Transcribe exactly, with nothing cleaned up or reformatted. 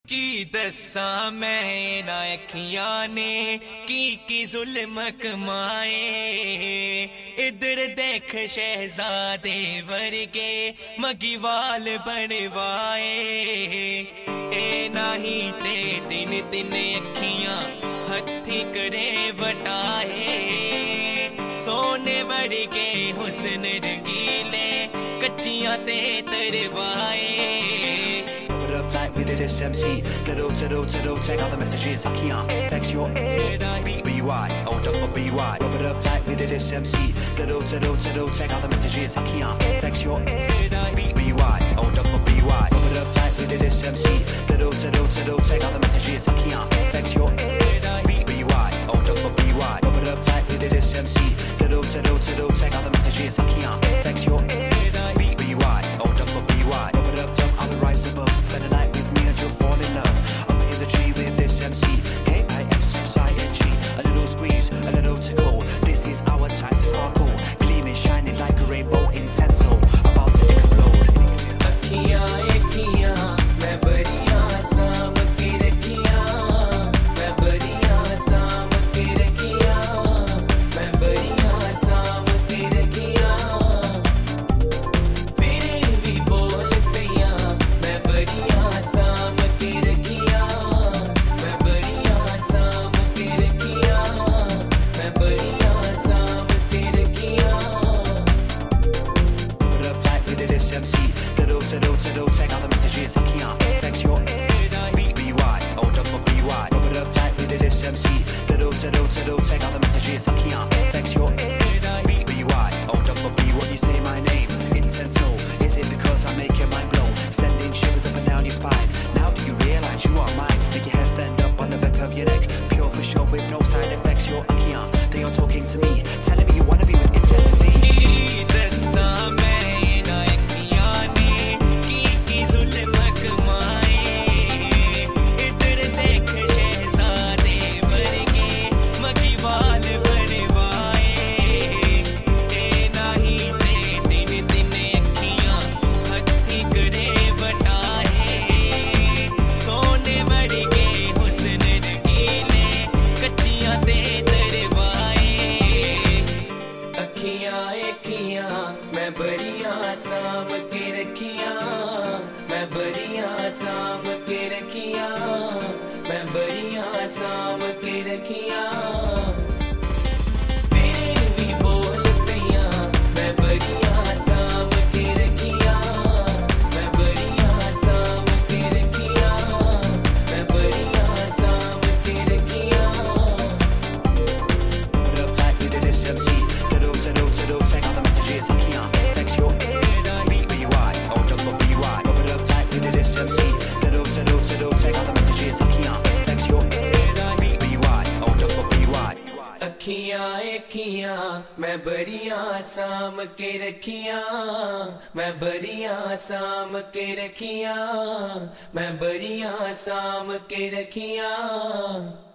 की दसा मैं ना अखियां ने की की जुल्म कमाए। इधर देख शहजादे वर्गे मगीवाल बनवाए। ए नाही ते तीन तीन अखियां हथी करे वटाए। सोने वर्गे हुस्न रंगीले कच्चियां ते तरवाए। Uptight with this M C, little to little to little, take out the messages. I can't flex your head. B B Y, O double B Y. Rub it up tight with this M C, little to little to little, take out the messages. I can't flex your head. B B Y, O double B Y. Rub it up tight with this M C, little to little to little, take out the messages. I can't flex your head. B B Y, O double B Y. Rub it up tight with this M C, little to little to little, take out the messages. I can't flex your head. B B Y, O double B Y. Rub it up top, I'll rise above. Spend the night with me and you'll fall in love. Up in the tree with this M C, K I S S I N G. A little squeeze, a little tickle. This is our time to sparkle. Gleaming, shining like a rainbow in tinsel. About to explode. अखियां अखियां मैं बढ़िया साम के रखियां। मैं बढ़िया साम के रखियां। मैं बढ़िया साम के रखियां। फिर भी बोल पिया मैं बढ़िया साम के रखियां। मैं बढ़िया साम के रखियां। मैं बढ़िया साम के रखियां। Put up tight with this M C, little to little to little, take out the messages. I can't flex your head. B B Y, O double B Y. Put it up tight with this M C, little to little to little, take out the messages. I can't flex your head. B B Y, O double B Y. When you say my name, intenso, is it because I make your mind blow? Sending shivers up and down your spine. Now do you realize you are mine? Make your hair stand up on the back of your neck. Pure for sure with no side effects. You're a Kian, they are talking to me, telling me you wanna be with intensity. मैं बढ़िया साम के रखियां। मैं बढ़िया साम के रखियां। मैं बढ़िया साम के रखियां। फिर भी बोल पिया मैं बढ़िया साम के रखियां। मैं बढ़िया साम के रखियां। मैं बढ़िया साम के रखियां। Put up tight with this M C, little to little to little, take out the messages. I can't flex your head. B B Y, O double B Y. Rub it up tight with this M C, little to little to little, take out the messages. I can't flex your head. B B Y, O double B Y. अखियां अखियां मैं बढ़िया साम के रखियां। मैं बढ़िया साम के रखियां। मैं बढ़िया साम के रखियां।